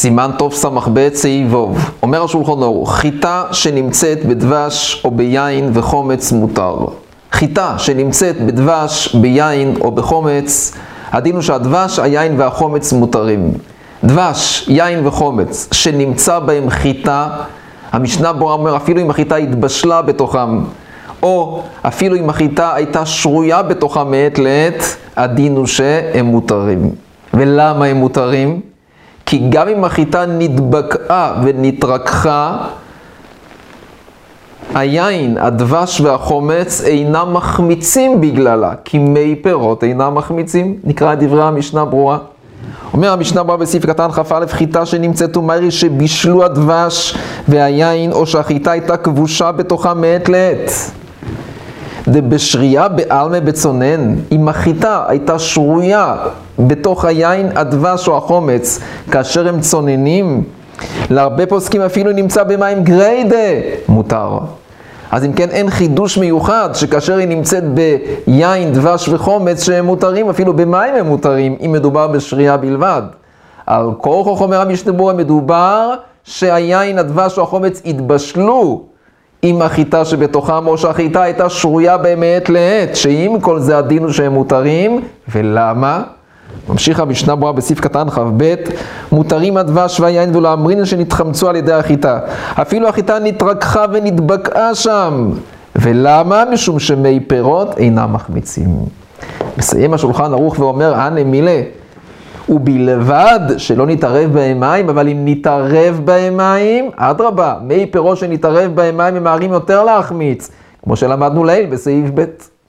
סימן טוב סמך ב' סעיף ו'. אומר השולחן ערוך, חיטה שנמצאת בדבש או ביין וחומץ מותר. חיטה שנמצאת בדבש, ביין או בחומץ, הדין הוא שהדבש, היין והחומץ מותרים. דבש, יין וחומץ שנמצא בהם חיטה, המשנה ברורה אומר אפילו אם החיטה התבשלה בתוכם, או אפילו אם החיטה הייתה שרויה בתוכה מעת לעת, הדין הוא שהם מותרים. ולמה הם מותרים? כי גם אם החיטה נדבקה ונתרככה, היין, הדבש והחומץ אינם מחמיצים בגללה, כי מי פירות אינם מחמיצים. נקרא את דברי המשנה ברורה. אומר המשנה ברורה בסעיף קטן כ"א, חיטה שנמצאת ומרי שבישלו הדבש והיין, או שהחיטה הייתה כבושה בתוכה מעת לעת. דבשריה בעלמא בצונן, אם החיטה הייתה שרויה בתוך היין, הדבש או החומץ, כאשר הם צוננים, להרבה פוסקים אפילו נמצא במים גריידה, מותר. אז אם כן אין חידוש מיוחד שכאשר היא נמצאת ביין, דבש וחומץ שהם מותרים, אפילו במים הם מותרים, אם מדובר בשרייה בלבד. על כורחו אומר המשנה ברורה, מדובר שהיין, הדבש או החומץ התבשלו עם החיטה שבתוכם, או שהחיטה הייתה שרויה באמת לעת, שעם כל זה הדין הוא שהם מותרים. ולמה? ממשיך המשנה ברורה בסעיף קטן כ"ב, מותרים הדבש והיין ולאמרין שנתחמצו על ידי החיטה. אפילו החיטה נתרככה ונתבקעה שם. ולמה? משום שמי פירות אינם מחמיצים. מסיים השולחן ערוך ואומר, הנה מילה, ובלבד שלא נתערב בהם מים, אבל אם נתערב בהם מים, אדרבה, מי פירות שנתערב בהם מים הם מערים יותר להחמיץ, כמו שלמדנו לעיל בסעיף ב'.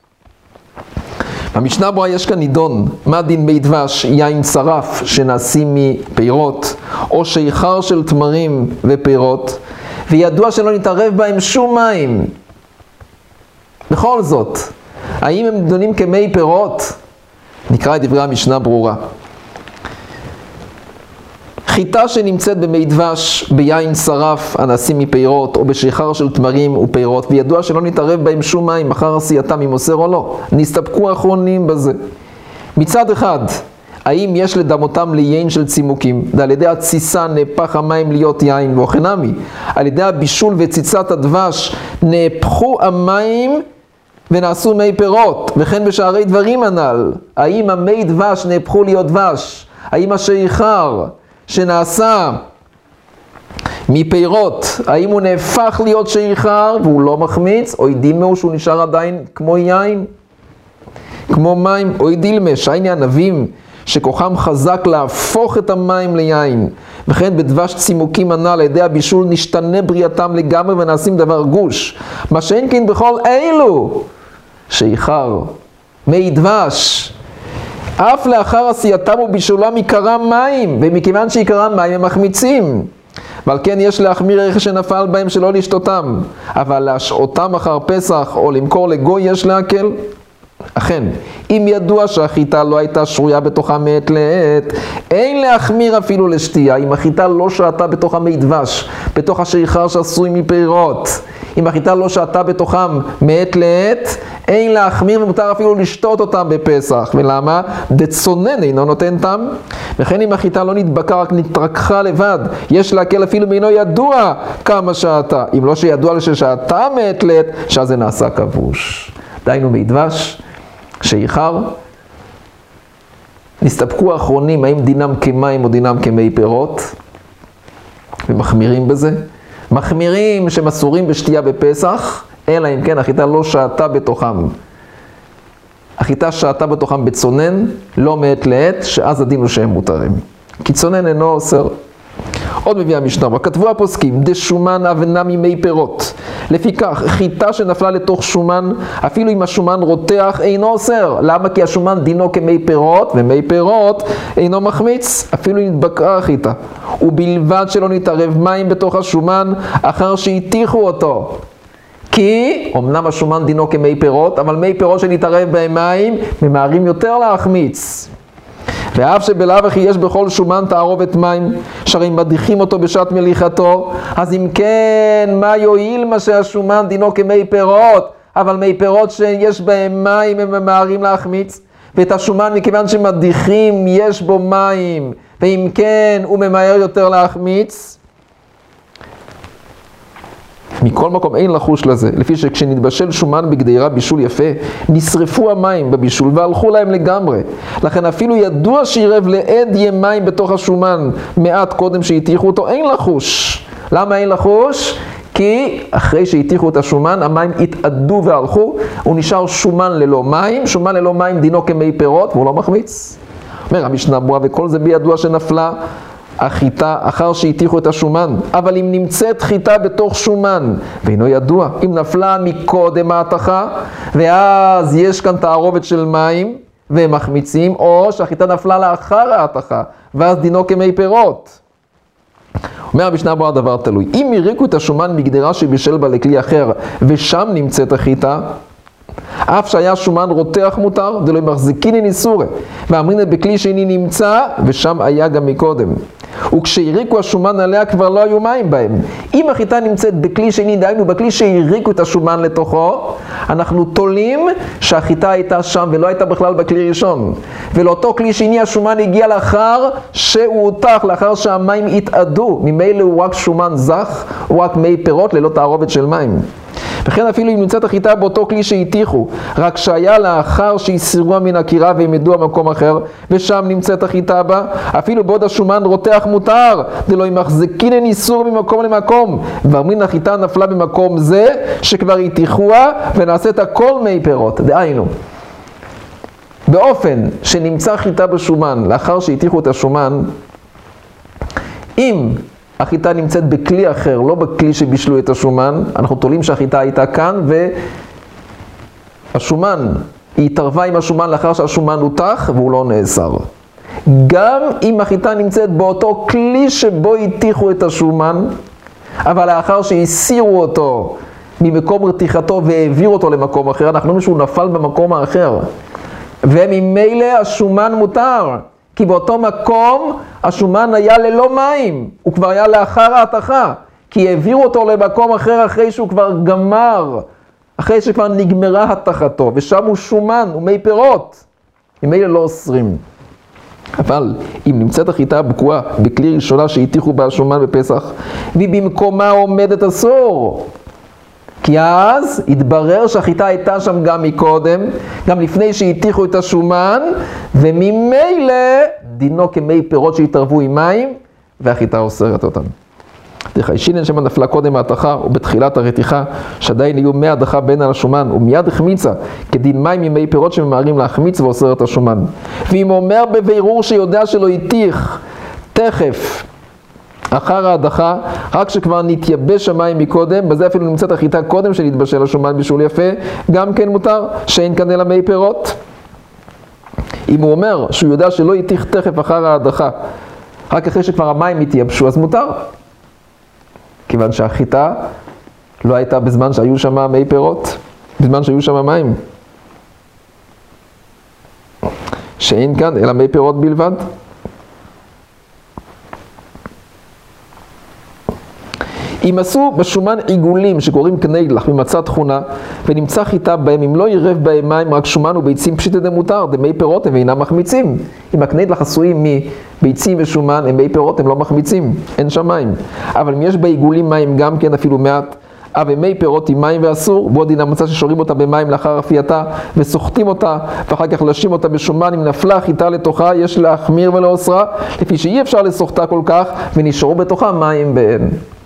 במשנה ברורה יש כאן נידון, מה דין מי דבש, יין צרף שנעשים מפירות, או שיכר של תמרים ופירות, וידוע שלא נתערב בהם שום מים. בכל זאת, האם הם נידונים כמי פירות? נקרא את דברי המשנה ברורה. חיטה שנמצאת במי דבש, ביין צרף הנעשים מפירות, או בשיכר של תמרים ופירות, וידוע שלא נתערב בהם שום מים אחר עשייתם ממוסר או לא, נסתפקו אחרונים בזה. מצד אחד, האם יש לדמותם ליין של צימוקים, ועל ידי התסיסה נהפך המים להיות יין, וכנמי, על ידי הבישול וציצת הדבש נהפכו המים ונעשו מי פירות, וכן בשערי דברים הנ"ל, האם המי דבש נהפכו להיות דבש, האם השיכר שנעשה מפירות, האם הוא נהפך להיות שיכר והוא לא מחמיץ, או דילמה שהוא נשאר עדיין כמו יין, כמו מים, או דילמה שהייני ענבים שכוחם חזק להפוך את המים ליין, וכן בדבש צימוקים הנ"ל על ידי הבישול נשתנה בריאתם לגמרי ונעשים דבר גוש, מה שאין כן בכל אלו שיכר, מי דבש, אף לאחר עשייתם ובישולם עיקרם מים, ומכיוון שעיקרם מים הם מחמיצים. ועל כן יש להחמיר רכש שנפל בהם שלא לשתותם, אבל להשעותם אחר פסח או למכור לגוי יש להקל. אכן, אם ידוע שהחיטה לא הייתה שרויה בתוכה מעת לעת, אין להחמיר אפילו לשתייה. אם החיטה לא שעתה בתוכה מי דבש, בתוך השיכר שעשוי מפירות, אם החיטה לא שעתה בתוכם מעת לעת, אין להחמיר ומותר אפילו לשתות אותם בפסח. ולמה? דצונן אינו נותן טעם. וכן אם החיטה לא נדבקה, רק נתרככה לבד, יש להקל אפילו מאינו ידוע כמה שעתה. אם לא שידוע ששעתה מעת לעת, שזה נעשה כבוש. דיינו מי דבש, שיכר, נסתפקו האחרונים, האם דינם כמים או דינם כמי פירות, ומחמירים בזה. מחמירים שמסורים בשתייה בפסח, אלא אם כן החיטה לא שעתה בתוכם. החיטה שעתה בתוכם בצונן, לא מעת לעת, שאז הדין הוא שהם מותרים. כי צונן אינו אוסר. עוד מביא המשנה, כתבו הפוסקים, דשומן אבנה ממי פירות. לפיכך, חיטה שנפלה לתוך שומן, אפילו אם השומן רותח, אינו אוסר. למה? כי השומן דינו כמי פירות, ומי פירות אינו מחמיץ, אפילו אם נתבקעה החיטה. ובלבד שלא נתערב מים בתוך השומן, אחר שהתיחו אותו. כי, אמנם השומן דינו כמי פירות, אבל מי פירות שנתערב בהם מים, ממהרים יותר להחמיץ. ואף שבלאו הכי יש בכל שומן תערובת מים, שהרי מדיחים אותו בשעת מליחתו, אז אם כן, מה יועיל מה שהשומן דינו כמי פירות, אבל מי פירות שיש בהם מים הם ממהרים להחמיץ, ואת השומן מכיוון שמדיחים יש בו מים, ואם כן, הוא ממהר יותר להחמיץ. מכל מקום אין לחוש לזה, לפי שכשנתבשל שומן בגדירה בישול יפה, נשרפו המים בבישול והלכו להם לגמרי. לכן אפילו ידוע שירב לעד ימיים בתוך השומן מעט קודם שהתיחו אותו, אין לחוש. למה אין לחוש? כי אחרי שהתיחו את השומן, המים התאדו והלכו, הוא נשאר שומן ללא מים, שומן ללא מים דינו כמי פירות, והוא לא מחמיץ. אומר המשנה ברורה, וכל זה בידוע שנפלה החיטה אחר שהתיחו את השומן, אבל אם נמצאת חיטה בתוך שומן, ואינו ידוע, אם נפלה מקודם ההתחה, ואז יש כאן תערובת של מים, והם מחמיצים, או שהחיטה נפלה לאחר ההתחה, ואז דינו כמי פירות. אומר המשנה ברורה דבר תלוי. אם הריקו את השומן מגדרה שבישל בה לכלי אחר, ושם נמצאת החיטה, אף שהיה שומן רותח מותר, דלא מחזיקיני ניסורי, ואמרינן בכלי שני נמצא, ושם היה גם מקודם. וכשהריקו השומן עליה כבר לא היו מים בהם. אם החיטה נמצאת בכלי שני, דהיינו בכלי שהריקו את השומן לתוכו, אנחנו תולים שהחיטה הייתה שם ולא הייתה בכלל בכלי ראשון. ולאותו כלי שני השומן הגיע לאחר שהוא הותח, לאחר שהמים התאדו. ממילא הוא רק שומן זך, הוא רק מי פירות ללא תערובת של מים. וכן אפילו אם נמצאת החיטה באותו כלי שהתיחו, רק שהיה לאחר שהסירוה מן הקירה והעמדו במקום אחר, ושם נמצאת החיטה בה, אפילו בעוד השומן רותח מותר, דלא ימחזקינן איסור ממקום למקום, ואמרין החיטה נפלה במקום זה, שכבר התיחוה ונעשית הכל מי פירות. דהיינו, באופן שנמצא חיטה בשומן, לאחר שהתיחו את השומן, אם החיטה נמצאת בכלי אחר, לא בכלי שבישלו את השומן, אנחנו תולים שהחיטה הייתה כאן, והשומן, היא התערבה עם השומן לאחר שהשומן הותח, והוא לא נאסר. גם אם החיטה נמצאת באותו כלי שבו התיחו את השומן, אבל לאחר שהסירו אותו ממקום רתיחתו והעבירו אותו למקום אחר, אנחנו אומרים שהוא נפל במקום האחר. וממילא השומן מותר. כי באותו מקום השומן היה ללא מים, הוא כבר היה לאחר ההתחה, כי העבירו אותו למקום אחר אחרי שהוא כבר גמר, אחרי שכבר נגמרה התחתו, ושם הוא שומן, הוא מי פירות, ממילא לא אוסרים. אבל אם נמצאת החיטה בקועה בכלי ראשונה שהתיחו בה השומן בפסח, והיא במקומה עומדת אסור, כי אז התברר שהחיטה הייתה שם גם מקודם, גם לפני שהתיחו את השומן, וממילא דינו כמי פירות שהתערבו עם מים, והחיטה אוסרת אותם. דרך הישינן שמה נפלה קודם ההתחה, ובתחילת הרתיחה, שעדיין יהיו מי הדחה בין על השומן, ומיד החמיצה, כדין מים ממי פירות שממהרים להחמיץ ואוסר את השומן. ואם אומר בבירור שיודע שלא התיך, תכף, אחר ההדחה, רק שכבר נתייבש המים מקודם, בזה אפילו נמצאת החיטה קודם שנתבשל השומן בישול יפה, גם כן מותר, שאין כאן אלא מי פירות. אם הוא אומר שהוא יודע שלא יתיך תכף אחר ההדחה, רק אחרי שכבר המים התייבשו, אז מותר. כיוון שהחיטה לא הייתה בזמן שהיו שם מי פירות, בזמן שהיו שם מים. שאין כאן אלא מי פירות בלבד. אם עשו בשומן עיגולים שקוראים כנגלח ממצא תכונה ונמצא חיטה בהם, אם לא ירב בהם מים רק שומן וביצים פשיטא דמותר, דמי פירות הם אינם מחמיצים. אם הכנגלח עשויים מביצים ושומן הם מי פירות, הם לא מחמיצים, אין שם מים. אבל אם יש בעיגולים מים גם כן אפילו מעט, ומי פירות עם מים ואסור, בו דין המצא ששורים אותה במים לאחר אפייתה וסוחטים אותה ואחר כך לשים אותה בשומן, אם נפלה חיטה לתוכה יש להחמיר ולאוסרה, לפי שאי אפשר לסוחטה כל כך ונשארו בתוכה מים בהן.